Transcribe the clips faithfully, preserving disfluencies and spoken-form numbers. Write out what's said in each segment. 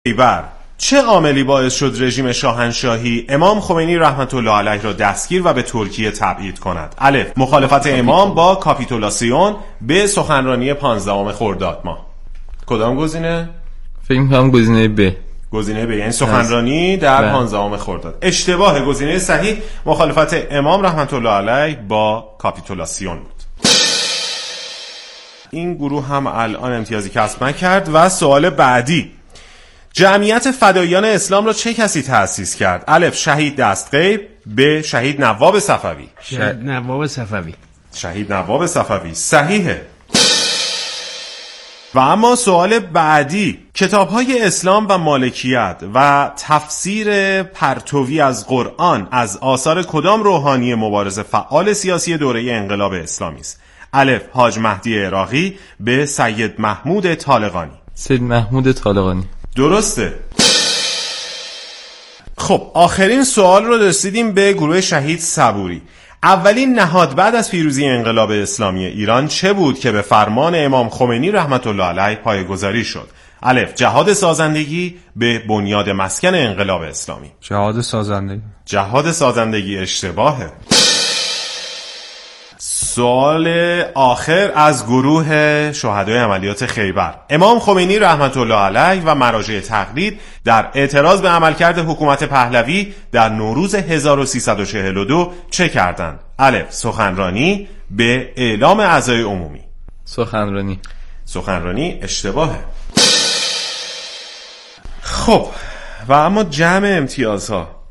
خیبر چه عاملی باعث شد رژیم شاهنشاهی امام خمینی رحمت الله علیه را دستگیر و به ترکیه تبعید کند؟ الف مخالفت امام با کاپیتولاسیون به سخنرانی پانزدهم خرداد ماه. کدام گزینه؟ فکر می‌کنم گزینه ب. گزینه ب یعنی سخنرانی در پانزدهم خرداد. اشتباه. گزینه صحیح مخالفت امام رحمت الله علیه با کاپیتولاسیون بود. این گروه هم الان امتیازی کسب نکرد. و سوال بعدی، جمعیت فداییان اسلام را چه کسی تأسیس کرد؟ الف شهید دستغیب، ب شهید نواب صفوی. شهید نواب صفوی. شهید نواب صفوی صحیحه. و اما سوال بعدی، کتاب‌های اسلام و مالکیت و تفسیر پرتوی از قرآن از آثار کدام روحانی مبارز فعال سیاسی دوره انقلاب اسلامی است؟ الف حاج مهدی عراقی، ب سید محمود طالقانی. سید محمود طالقانی. درسته. خب آخرین سوال رو رسیدیم به گروه شهید صبوری. اولین نهاد بعد از پیروزی انقلاب اسلامی ایران چه بود که به فرمان امام خمینی رحمت الله علیه پایه‌گذاری شد؟ الف جهاد سازندگی، ب بنیاد مسکن انقلاب اسلامی. جهاد سازندگی. جهاد سازندگی اشتباهه. سوال آخر از گروه شهدای عملیات خیبر. امام خمینی رحمت الله علیه و مراجع تقلید در اعتراض به عملکرد حکومت پهلوی در نوروز هزار و سیصد و چهل و دو چه کردند؟ الف سخنرانی، ب اعلام اعضای عمومی. سخنرانی. سخنرانی اشتباهه. خب و اما جمع امتیازها.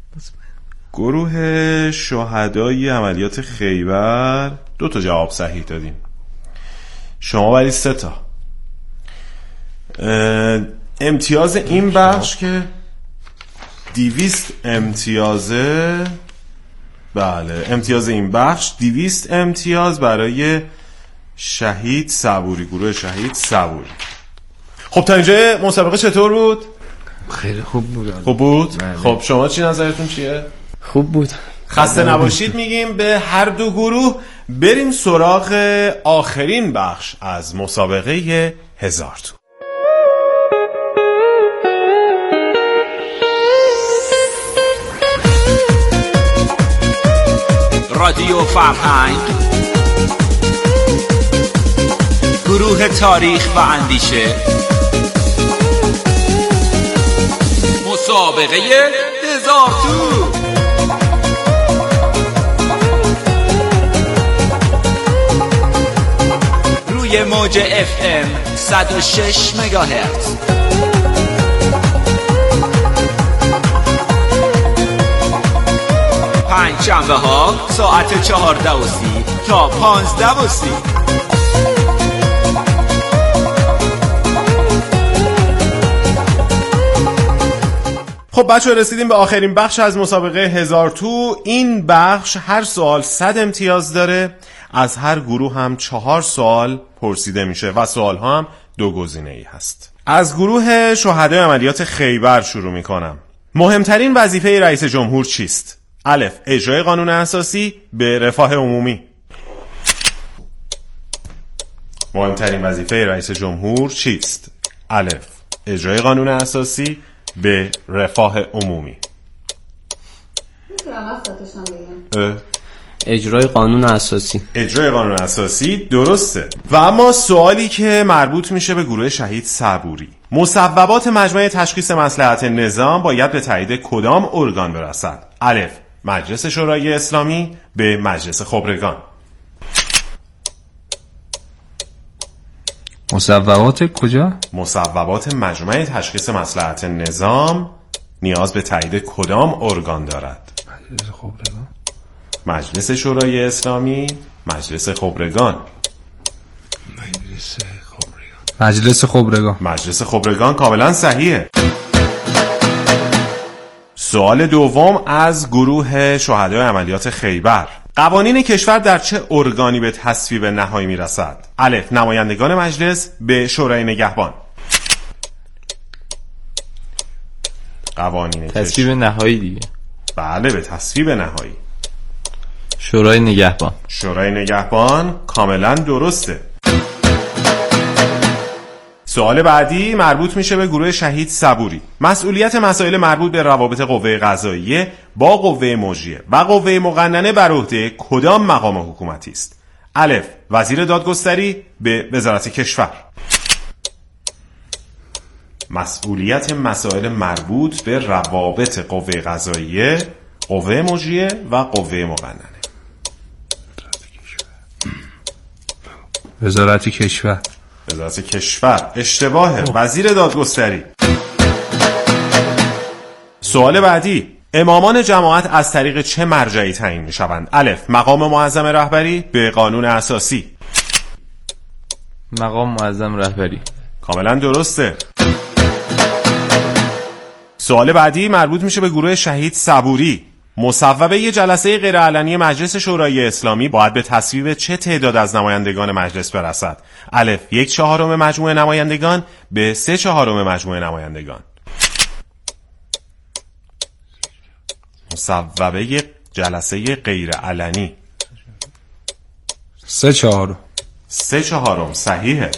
گروه شهدای عملیات خیبر دو تا جواب صحیح دادیم، شما ولی سه تا. امتیاز این بخش که دیویست امتیازه. بله امتیاز این بخش دیویست امتیاز برای شهید صبوری، گروه شهید صبوری. خب تا اینجا مسابقه چطور بود؟ خیلی خوب بود. خوب بود؟ خب شما چی نظرتون چیه؟ خوب بود. خسته نباشید میگیم به هر دو گروه. بریم سراغ آخرین بخش از مسابقه هزار تو. رادیو فرهنگ، گروه تاریخ و اندیشه، مسابقه هزار تو. روی موج اف ام صد و شش مگاهرتز. پنج شنبه ها ساعت چهارده و سی تا پانزده و سی. خب بچه رسیدیم به آخرین بخش از مسابقه هزار تو. این بخش هر سوال صد امتیاز داره. از هر گروه هم چهار سوال پرسیده میشه و سوال ها هم دو گزینه ای هست. از گروه شهدای عملیات خیبر شروع میکنم. مهمترین وظیفه رئیس جمهور چیست؟ الف اجرای قانون اساسی، به رفاه عمومی. مهمترین وظیفه رئیس جمهور چیست؟ الف اجرای قانون اساسی، به رفاه عمومی. میتونم وسطشان بگم؟ اجرای قانون اساسی. اجرای قانون اساسی درسته. و اما سوالی که مربوط میشه به گروه شهید صبوری. مصوبات مجمع تشخیص مصلحت نظام باید به تایید کدام ارگان برسد؟ الف مجلس شورای اسلامی، به مجلس خبرگان. مصوبات کجا؟ مصوبات مجمع تشخیص مصلحت نظام نیاز به تایید کدام ارگان دارد؟ مجلس خبرگان. مجلس شورای اسلامی، مجلس خبرگان. مجلس خبرگان. مجلس خبرگان. مجلس خبرگان کاملا صحیحه. سوال دوم از گروه شهدای عملیات خیبر. قوانین کشور در چه ارگانی به تصویب نهایی میرسد؟ الف نمایندگان مجلس، به شورای نگهبان. قوانین تصویب نهایی دیگه. بله به تصویب نهایی. شورای نگهبان. شورای نگهبان کاملا درسته. سوال بعدی مربوط میشه به گروه شهید صبوری. مسئولیت مسائل مربوط به روابط قوه قضاییه با قوه مجریه و قوه مقننه بر عهده کدام مقام حکومتی است؟ الف وزیر دادگستری، ب وزارت کشور. مسئولیت مسائل مربوط به روابط قوه قضاییه، قوه مجریه و قوه مقننه. وزارت کشور. وزارت کشور اشتباهه، وزیر دادگستری. سوال بعدی، امامان جماعت از طریق چه مرجعی تعیین می شوند؟ الف مقام معظم رهبری، به قانون اساسی. مقام معظم رهبری. کاملا درسته. سوال بعدی مربوط میشه به گروه شهید صبوری. مصوبه یه جلسه غیرعلنی مجلس شورای اسلامی باید به تصویب چه تعداد از نمایندگان مجلس برسد؟ الف یک چهارم مجموع نمایندگان، به سه چهارم مجموع نمایندگان. مصوبه جلسه غیرعلنی سه چهارم. سه چهارم صحیحه.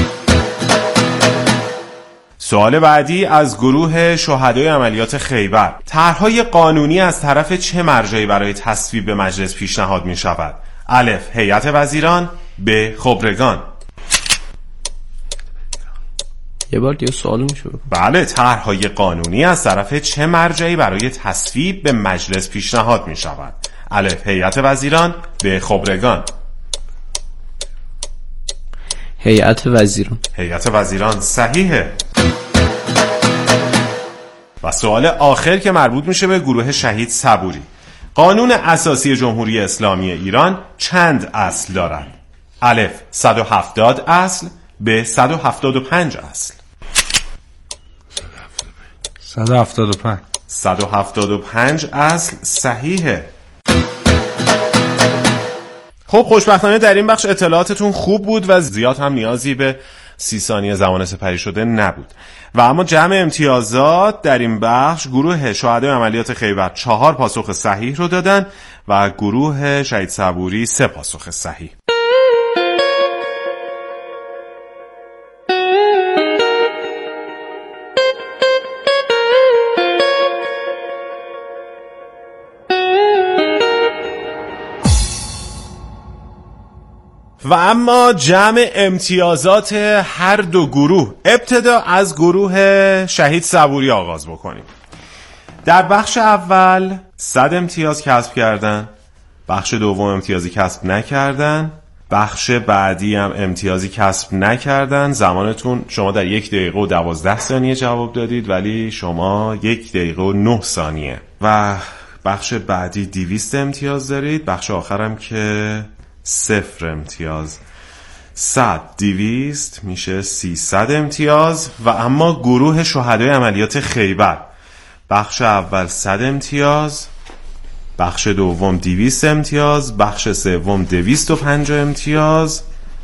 سوال بعدی از گروه شهدای عملیات خیبر. طرح‌های قانونی از طرف چه مرجعی برای تصویب به مجلس پیشنهاد می شود؟ الف هیئت وزیران، ب خبرگان. یه بار دیگه سوالو میشه؟ بله، طرح‌های قانونی از طرف چه مرجعی برای تصویب به مجلس پیشنهاد می شود؟ الف هیئت وزیران، ب خبرگان. هیئت وزیران. هیئت وزیران صحیحه. و سوال آخر که مربوط میشه به گروه شهید صبوری. قانون اساسی جمهوری اسلامی ایران چند اصل دارد؟ الف صد و هفتاد اصل، ب صد و هفتاد و پنج اصل. صد و هفتاد و پنج. صد و هفتاد و پنج اصل صحیحه. خب خوشبختانه در این بخش اطلاعاتتون خوب بود و زیاد هم نیازی به سی ثانیه زمان سپری شده نبود. و اما جمع امتیازات در این بخش گروه شهدای عملیات خیبر چهار پاسخ صحیح رو دادن و گروه شهید صبوری سه پاسخ صحیح. و اما جمع امتیازات هر دو گروه. ابتدا از گروه شهید صبوری آغاز بکنیم. در بخش اول صد امتیاز کسب کردن، بخش دوم امتیازی کسب نکردن، بخش بعدی هم امتیازی کسب نکردن. زمانتون شما در یک دقیقه و دوازده ثانیه جواب دادید ولی شما یک دقیقه و نه ثانیه. و بخش بعدی دویست امتیاز دارید، بخش آخرم که صفر امتیاز. صد دویست میشه سیصد امتیاز. و اما گروه شهدای عملیات خیبر، بخش اول صد امتیاز، بخش دوم دویست امتیاز، بخش سوم دویست و پنجاه امتیاز،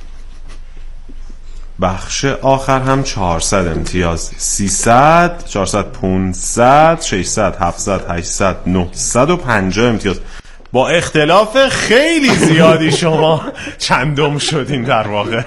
بخش آخر هم چهارصد امتیاز. سیصد، چهارصد، پانصد، ششصد، هفتصد، هشتصد، نهصد و پنجاه امتیاز. با اختلاف خیلی زیادی شما چندم شدین در واقع.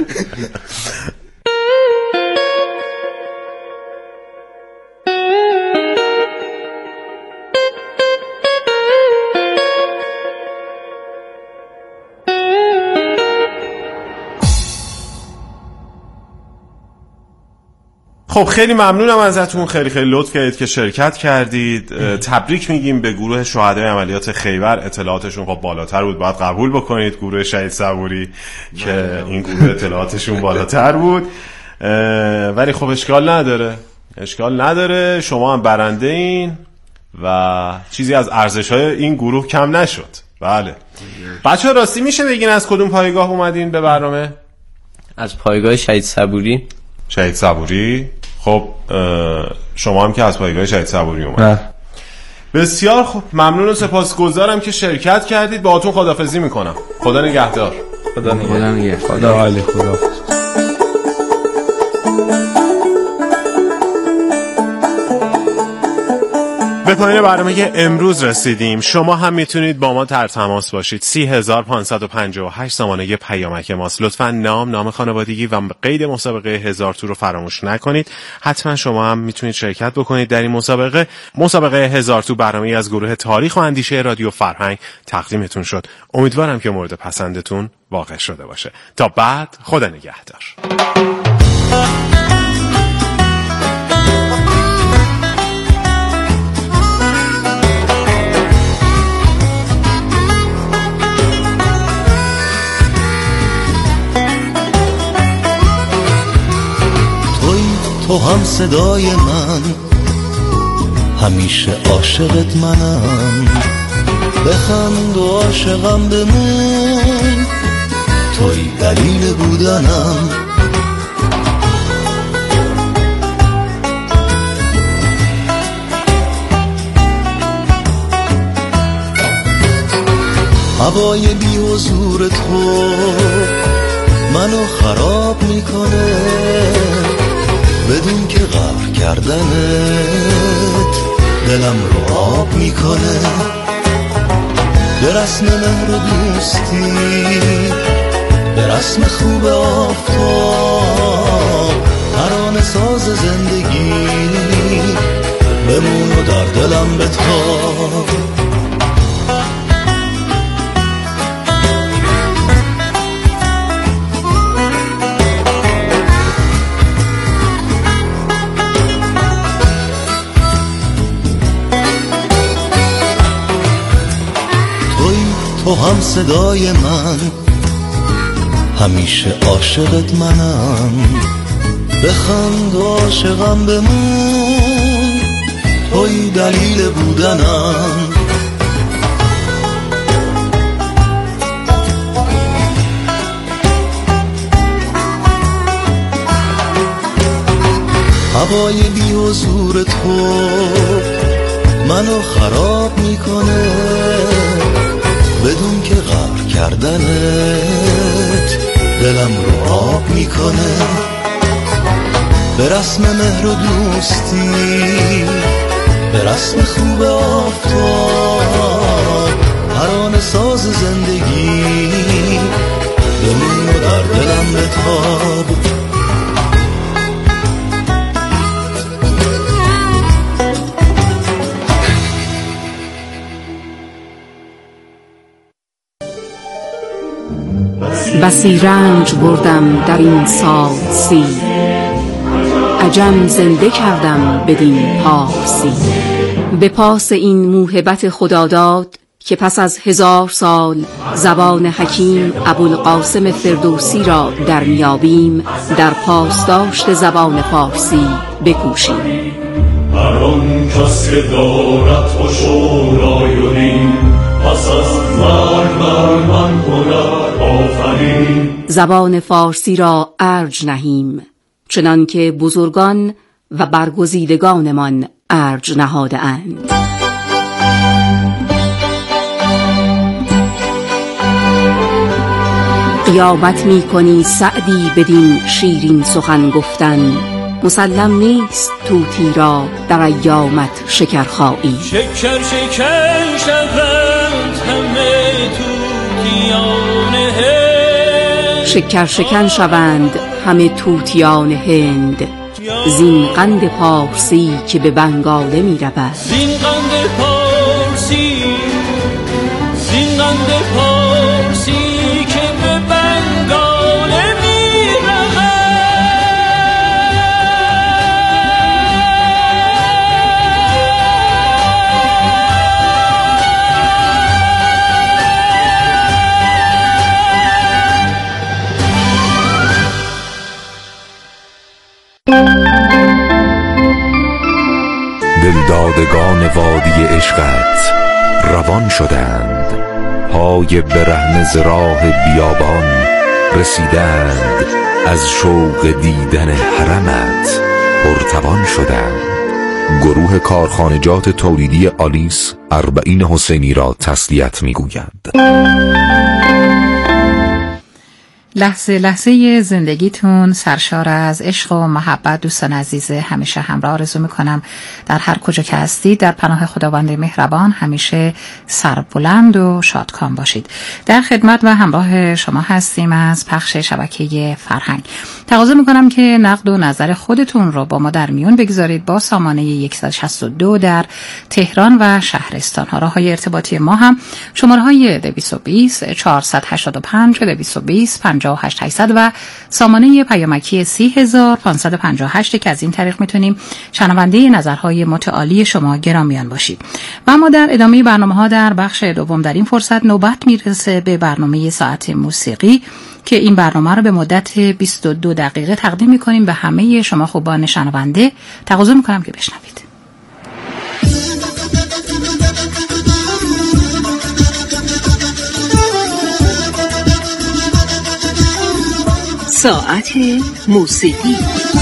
خب خیلی ممنونم ازتون، خیلی خیلی لطف کردید که شرکت کردید. تبریک میگیم به گروه شهدای عملیات خیبر، اطلاعاتشون خب بالاتر بود، باید قبول بکنید. گروه شهید صبوری که این گروه اطلاعاتشون بالاتر بود ولی خب اشکال نداره، اشکال نداره، شما هم برنده این و چیزی از ارزش‌های این گروه کم نشد. بله بچه ها راستی میشه بگین از کدوم پایگاه اومدین به برنامه؟ از پایگاه شهید صبوری. شهید صبوری. خب شما هم که از پایگاه شهید صبوری اومدید. بسیار خوب، ممنون و سپاسگزارم که شرکت کردید. باهاتون خداحافظی میکنم. خدا نگهدار. خدا نگهدار. خدا نگهدار. خدا عالی. خدا. به پایان برنامه امروز رسیدیم. شما هم میتونید با ما در تماس باشید. سی هزار پانصد و پنجاه و هشت زمانه پیامک ماست. لطفا نام، نام خانوادگی و قید مسابقه هزار تو رو فراموش نکنید. حتما شما هم میتونید شرکت بکنید در این مسابقه. مسابقه هزار تو برنامه از گروه تاریخ و اندیشه رادیو فرهنگ تقدیمتون شد. امیدوارم که مورد پسندتون واقع شده باشه. تا بعد، خدا نگهدار. تو هم صدای من، همیشه عاشقت منم. بخند و عاشقم بمون، توی دلیل بودنم. هوای بی حضور تو منو خراب میکنه، بدون که قهر کردنت دلم رو آب میکنه. به رسم مهر و دوستی، به رسم خوب آفتاب، ترانه ساز زندگی بمون و در دلم بتاب. تو هم صدای من، همیشه عاشقت منم. بخند و عاشقم بمون، توی دلیل بودنم. هوای بی حضور تو منو خراب میکنه، بدون که قهر کردنت دلم رو آب میکنه. به رسم مهر و دوستی، به رسم خوب آفتاب، ترانه ساز زندگی بمون و در دلم بتاب. بسی رنج بردم در این سال سی، عجم زنده کردم بدین پارسی. به پاس این موهبت خداداد که پس از هزار سال زبان حکیم ابوالقاسم فردوسی را در میابیم، در پاسداشت زبان فارسی بکوشیم. هر آن کس که دارد خوش و رای و دین، پس از مرگ بر من کند آفرین. زبان فارسی را ارج نهیم، چنان که بزرگان و برگزیدگانمان ارج نهاده اند. قیامت می کنی سعدی بدین شیرین سخن گفتن، مسلم نیست طوطی را در ایامت شکرخایی. شکر شکر شوند همه طوطیان هند، شکر شکن شوند همه طوطیان هند. زین قند پارسی که به بنگاله می رود، زین قند پارسی، زین قند پارسی که به بنگاله می رود. دلدادگان وادی عشقت روان شدند، پای برهنه ز راه بیابان رسیدند. از شوق دیدن حرمت پرتوان شدند. گروه کارخانجات تولیدی آلیس اربعین حسینی را تسلیت می‌گوید. لحظه لحظه زندگیتون سرشار از عشق و محبت. دوستان عزیز، همیشه همراه آرزو میکنم در هر کجا که هستید در پناه خداوند مهربان همیشه سربلند و شادکام باشید. در خدمت و همراه شما هستیم از پخش شبکه فرهنگ. تقاضا میکنم که نقد و نظر خودتون رو با ما در میون بگذارید با سامانه صد و شصت و دو در تهران و شهرستان ها. راههای ارتباطی ما هم شماره های دویست و بیست چهارصد و هشتاد و پنج دویست و بیست پنجاه و هشت هشتصد و سامانه پیامکی سی هزار و پانصد و پنجاه و هشت که از این طریق میتونیم شنونده نظرهای متعالی شما گرامیان باشید. و اما در ادامه برنامه ها در بخش دوم در این فرصت نوبت میرسه به برنامه ساعت موسیقی که این برنامه رو به مدت بیست و دو دقیقه تقدیم میکنیم به همه شما خوبان شنونده. تقاضا میکنم که بشنوید. ساعت موسیقی.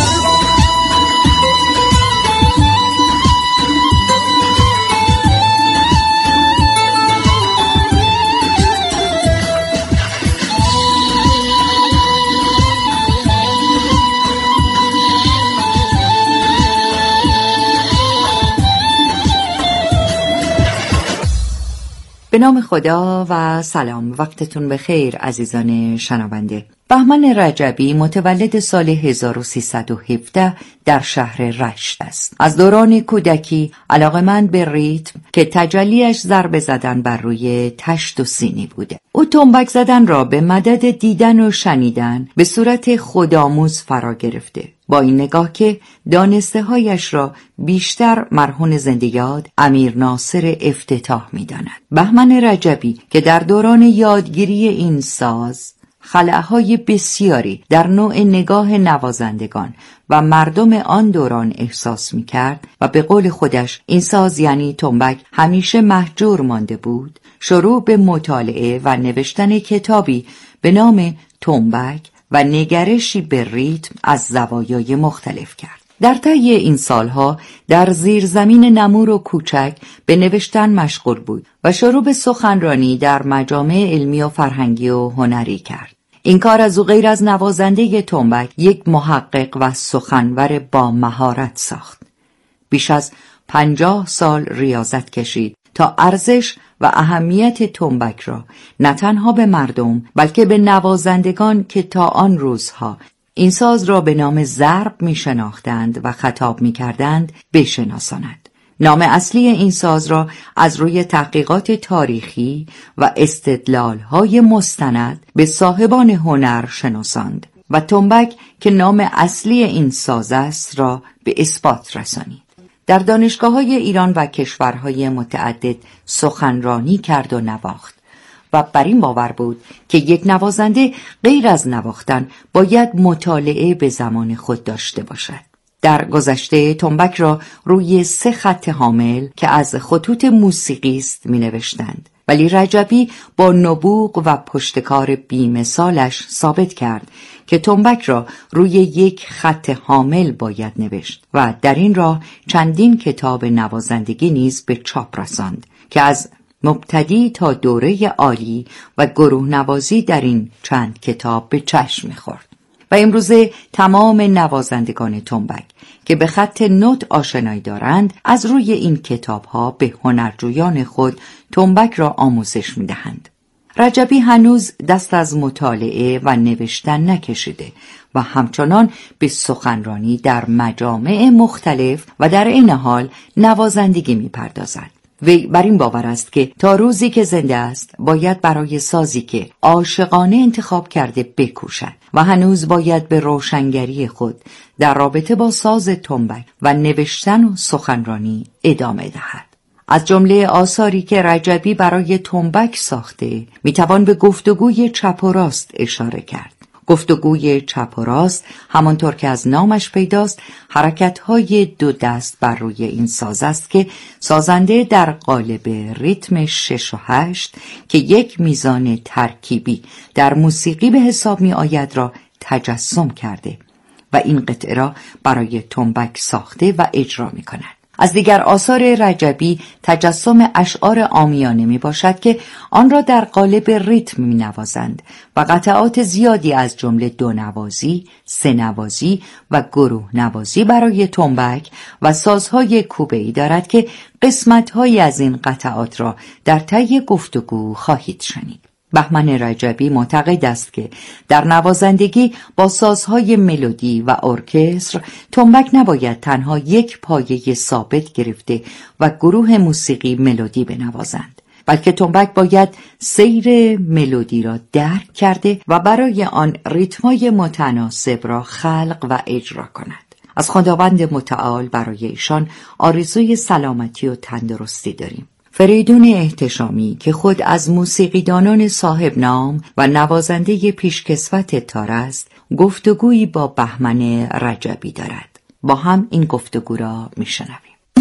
به نام خدا و سلام، وقتتون بخیر عزیزان شنونده. بهمن رجبی متولد سال هزار و سیصد و هفده در شهر رشت است. از دوران کودکی علاقه‌مند به ریتم که تجلیش ضربه زدن بر روی تشت و سینی بوده. او تنبک زدن را به مدد دیدن و شنیدن به صورت خودآموز فرا گرفته، با این نگاه که دانسته هایش را بیشتر مرهون زنده یاد امیر ناصر افتتاح می داند. بهمن رجبی که در دوران یادگیری این ساز خلأهای بسیاری در نوع نگاه نوازندگان و مردم آن دوران احساس می کرد و به قول خودش این ساز یعنی تنبک همیشه مهجور مانده بود، شروع به مطالعه و نوشتن کتابی به نام تنبک و نگرشی به ریتم از زوایای مختلف کرد. در طی این سالها در زیرزمین نمور و کوچک به نوشتن مشغول بود و شروع به سخنرانی در مجامع علمی و فرهنگی و هنری کرد. این کار از او غیر از نوازنده تنبک یک محقق و سخنور با مهارت ساخت. بیش از پنجاه سال ریاضت کشید تا ارزش و اهمیت تنبک را نه تنها به مردم بلکه به نوازندگان که تا آن روزها این ساز را به نام ضرب می شناختند و خطاب می کردند بشناساند. نام اصلی این ساز را از روی تحقیقات تاریخی و استدلال‌های مستند به صاحبان هنر شناساند و تنبک که نام اصلی این ساز است را به اثبات رسانید. در دانشگاه‌های ایران و کشورهای متعدد سخنرانی کرد و نواخت و بر این باور بود که یک نوازنده غیر از نواختن باید مطالعه به زمان خود داشته باشد. در گذشته تنبک را روی سه خط حامل که از خطوط موسیقی است می نوشتند، ولی رجبی با نبوغ و پشتکار بی‌مثالش ثابت کرد که تنبک را روی یک خط حامل باید نوشت و در این راه چندین کتاب نوازندگی نیز به چاپ رساند که از مبتدی تا دوره عالی و گروه نوازی در این چند کتاب به چشم می‌خورد. و امروزه تمام نوازندگان تنبک که به خط نوت آشنایی دارند از روی این کتاب‌ها به هنرجویان خود تنبک را آموزش می‌دهند. رجبی هنوز دست از مطالعه و نوشتن نکشیده و همچنان به سخنرانی در مجامع مختلف و در این حال نوازندگی می‌پردازد. وی بر این باور است که تا روزی که زنده است باید برای سازی که عاشقانه انتخاب کرده بکوشد و هنوز باید به روشنگری خود در رابطه با ساز تنبک و نوشتن و سخنرانی ادامه دهد. از جمله آثاری که رجبی برای تنبک ساخته میتوان به گفتگوی چپ و راست اشاره کرد. گفتگوی چپ و راست همانطور که از نامش پیداست حرکت‌های دو دست بر روی این ساز است که سازنده در قالب ریتم شش و هشت که یک میزان ترکیبی در موسیقی به حساب می آید را تجسم کرده و این قطعه را برای تنبک ساخته و اجرا می کند. از دیگر آثار رجبی تجسم اشعار عامیانه می باشد که آن را در قالب ریتم می نوازند و قطعات زیادی از جمله دو نوازی، سه نوازی و گروه نوازی برای تنبک و سازهای کوبه‌ای دارد که قسمت‌هایی از این قطعات را در طی گفتگو خواهید شنید. بهمن رجبی معتقد است که در نوازندگی با سازهای ملودی و ارکستر تنبک نباید تنها یک پایه ثابت گرفته و گروه موسیقی ملودی بنوازند، بلکه تنبک باید سیر ملودی را درک کرده و برای آن ریتمای متناسب را خلق و اجرا کند. از خداوند متعال برای ایشان آرزوی سلامتی و تندرستی داریم. فریدون احتشامی که خود از موسیقیدانان صاحب نام و نوازنده پیشکسوت تار است، گفتگویی با بهمن رجبی دارد. با هم این گفتگو را میشنویم.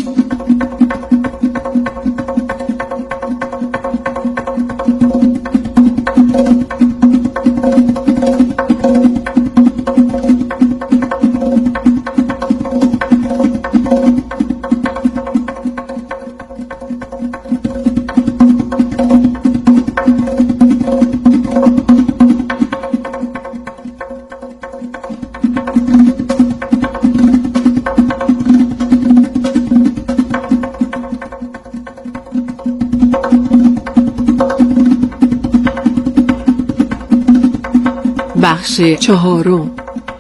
بخش چهارم.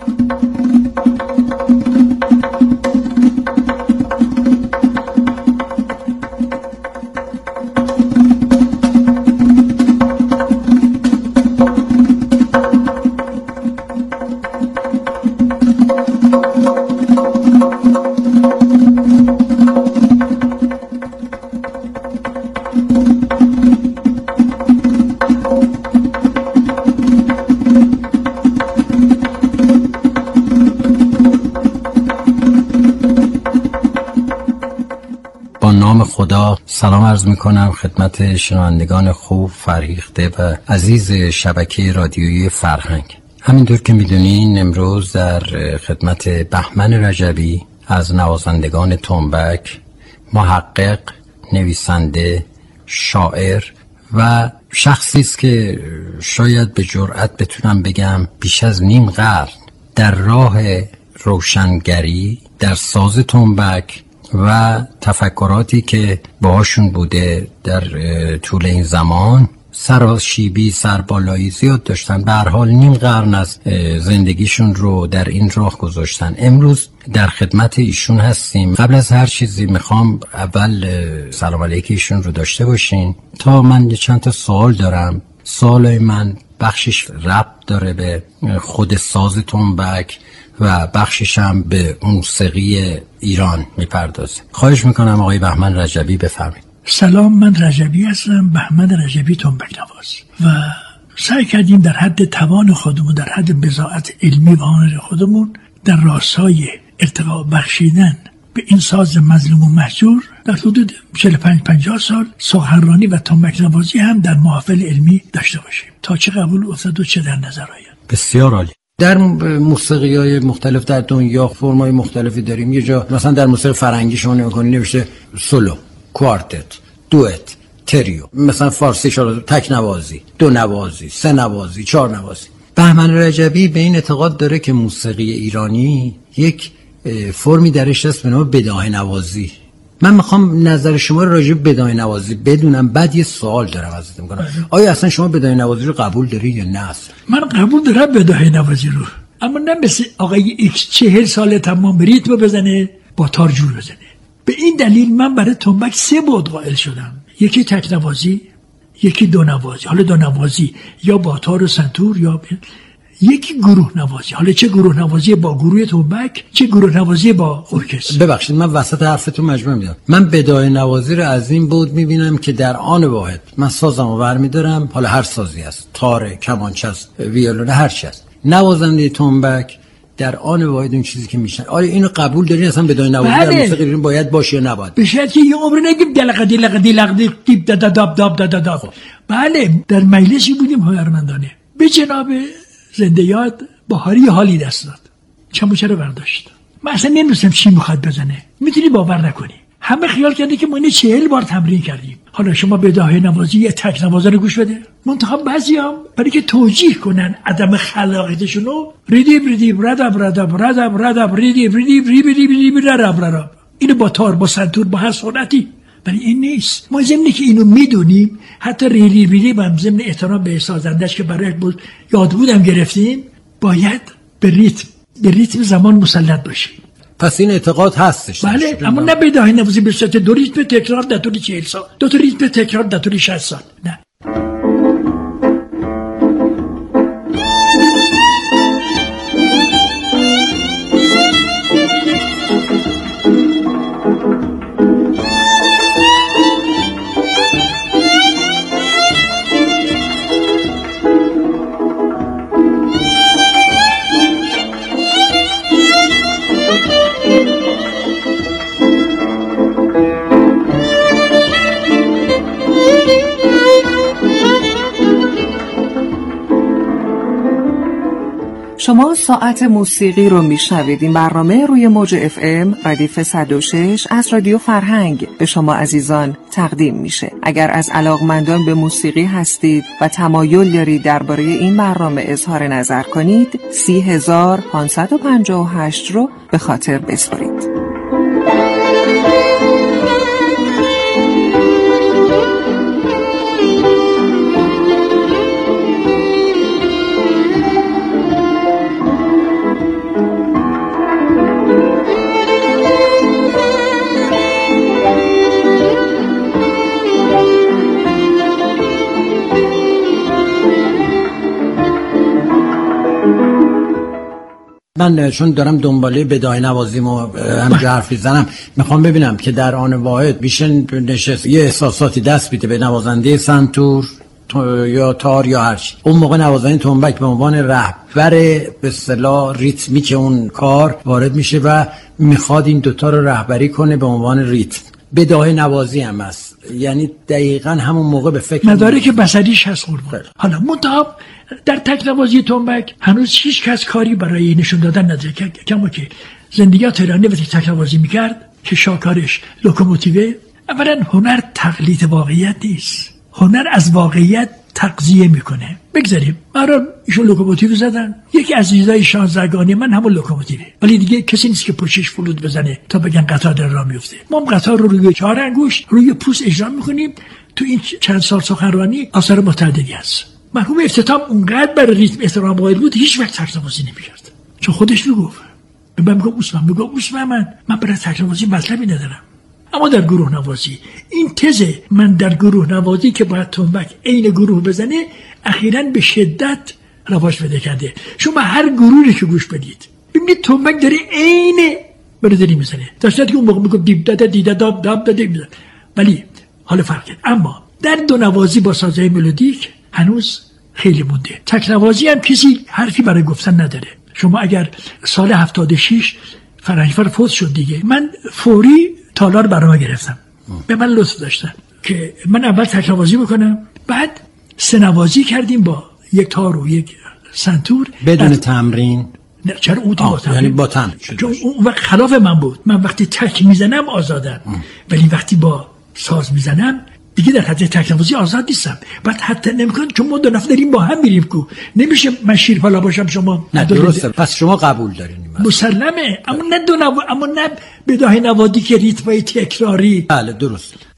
خدا سلام عرض می کنم خدمت شنوندگان خوب، فرهیخته و عزیز شبکه رادیویی فرهنگ. همینطور که می دونین امروز در خدمت بهمن رجبی از نوازندگان تنبک، محقق، نویسنده، شاعر و شخصی است که شاید به جرئت بتونم بگم بیش از نیم قرن در راه روشنگری در ساز تنبک و تفکراتی که باهاشون بوده در طول این زمان سراشیبی، سربالایی زیاد داشتن. به هر حال نیم قرن از زندگیشون رو در این راه گذاشتن. امروز در خدمت ایشون هستیم. قبل از هر چیزی میخوام اول سلام علیک ایشون رو داشته باشین تا من یه چند تا سوال دارم. سوالای من بخشش ربط داره به خود ساز تنبک و بخشش هم به موسیقی ایران میپردازه. خواهش میکنم آقای بهمن رجبی بفرمایید. سلام، من رجبی هستم، بهمن رجبی تنبک نواز، و سعی کردیم در حد توان خودمون، در حد بضاعت علمی و هنر خودمون در راستای ارتقا بخشیدن به این ساز مظلوم و مهجور در حدود چهل و پنج پنجاه سال سخنرانی و تنبک نوازی هم در محافل علمی داشته باشیم تا چه قبول افتاد و چه در نظر آید. بسیار عالی. در موسیقی‌های مختلف در دنیا فرم‌های مختلفی داریم. یه جا مثلا در موسیقی فرنگی شما نگاه کنید نوشته سولو، کوارتت، دوئت، تریو. مثلا فارسی شاید تک نوازی، دو نوازی، سه نوازی، چهار نوازی. بهمن رجبی به این اعتقاد داره که موسیقی ایرانی یک فرمی درش هست به نام بداهه نوازی. من میخوام نظر شما راجع به بداهه نوازی بدونم، بعد یه سوال دارم ازتون کنم. آیا اصلا شما بداهه نوازی رو قبول داری یا نه؟ من قبول دارم بداهه نوازی رو، اما نه مثل آقای ایکس چهل سال تمام ریتم بزنه با تار جور بزنه. به این دلیل من برای تنبک سه بعد قائل شدم: یکی تک نوازی، یکی دو نوازی، حالا دو نوازی یا با تار و سنتور، یا یکی گروه نوازی. حالا چه گروه نوازی با گروه تنبک، چه گروه نوازی با ارکستر. ببخشید من وسط حرفتون مجبور میدم. من بداهه نوازی رو از این بود میبینم که در آن واحد من سازمو برمیدارم، حالا هر سازی است، تاره، کمانچه است، ویولون، هر چی است، نوازنده تنبک در آن واحد اون چیزی که میشن. آیا اینو قبول دارین اصلا بداهه نوازی بله. در موسیقی ایرانی باید باشه یا نباید؟ به شرطی یه عمر نگیم دلقدی لقدی لقدی دیب داد داب داب داد داب. بله، در مجلسی بودیم هنرمندانه، به جناب زنده یاد بهاری حالی دست داد، چموچه رو برداشت. من اصلا نمی‌دونستم چی میخواد بزنه. میتونی باور نکنی، همه خیال کرده که ما اینو چهل بار تمرین کردیم. حالا شما بداهه نوازی یه تک نوازه رو گوش بده. منتها بعضیام برای که توجیه کنن عدم خلاقیتشون رو ریدیب ریدیب ردب ردب ردب ردب ریدیب ریدیب ریدیب ریدیب ردب ردب، اینو با تار با سنتور با هر سرعتی، ولی این نیست. ما ضمن که اینو میدونیم، حتی ریدیب ریدیب هم ضمن احترام به سازندش که برای بود یاد بودم گرفتیم، باید به ریتم به ریتم زمان مسلط باشیم. پس این اعتقاد هستش. بله، اما نه بداهه نوازی به صورت دو ریتم تکرار در طول چهل سال، دو تا ریتم تکرار در طول شصت سال، نه. شما ساعت موسیقی رو میشنوید. این برنامه روی موج اف ام ردیف صد و شش از رادیو فرهنگ به شما عزیزان تقدیم میشه. اگر از علاقمندان به موسیقی هستید و تمایل دارید درباره این برنامه اظهار نظر کنید، سی هزار پانصد و پنجاه و هشت رو به خاطر بسپارید. من چون دارم دنباله بداهه نوازیمو همجا حرف میزنم، میخوام ببینم که در آن واحد میشه نشست یه احساساتی دست بیده به نوازنده سنتور یا تار یا هرچی، اون موقع نوازنده تنبک به عنوان رهبر به اصطلاح ریتمی که اون کار وارد میشه و میخواد این دوتا رو رهبری کنه به عنوان ریتم. بداهه نوازی هم هست، یعنی دقیقاً همون موقع به فکر مدارک بسریش هست قربان. حالا منتها در تک نوازی تنبک هنوز هیچ کس کاری برای نشون دادن نداره. کما که زندگی تهرانی وقتی تک نوازی میکرد که شاکارش لوکوموتیوه، اولا هنر تقلید واقعیت نیست، هنر از واقعیت تغذیه میکنه. بگذاریم برای ایشون لوکوموتیو زدن، یکی از چیزای شاهزادگانی من همون لوکوموتیوه، ولی دیگه کسی نیست که پشتش فلوت بزنه تا بگن قطار در راه میفته. ما قطار رو روی چهار انگشت روی پوست اجرا میکنیم. تو این چند سال سخنرانی آثار متعددی هست. مرحوم افتتام اونقدر بر ریتم احترام قائل بود، هیچ وقت تکنوازی نمی‌کرد، چون خودش میگفت من میگم اسمم میگم اسمم من من برای تکنوازی مطلبی ندارم. اما در گروه نوازی این تزه من در گروه نوازی که باید تنبک عین گروه بزنه اخیراً به شدت رواج پیدا کرده. شما هر گروهی که گوش بدید ببینید تنبک داره عین برداری میزنه، در صورتی که اون موقع میگم دیب دادا دیدا داب داب داده میزنه، ولی حالا فرق کرد. اما در دو نوازی با سازهای ملودیک هنوز خیلی مونده. تکنوازی هم کسی حرفی برای گفتن نداره. شما اگر سال هفتاد و شش فرنگفر فوت شد دیگه، من فوری تالار برنامه گرفتم، به من لطف داشتن که من اول تکنوازی بکنم، بعد سه‌نوازی کردیم با یک تار و یک سنتور بدون تمرین. نه چرا اون با تمرین، یعنی با تمرین، چون اون وقت خلاف من بود. من وقتی تک میزنم آزادم، ولی وقتی با ساز میزنم دیگه در حد تکنوازی آزاد نیستم. بعد حتی نمیکنم چون ما دو نفر داریم با هم میریم کو، نمیشه من شیرپالا باشم شما. نه درسته، پس شما قبول دارین مسلمه، اما نه دو نوا... اما نه بداهه نوادی که ریتمای تکراری. بله درست.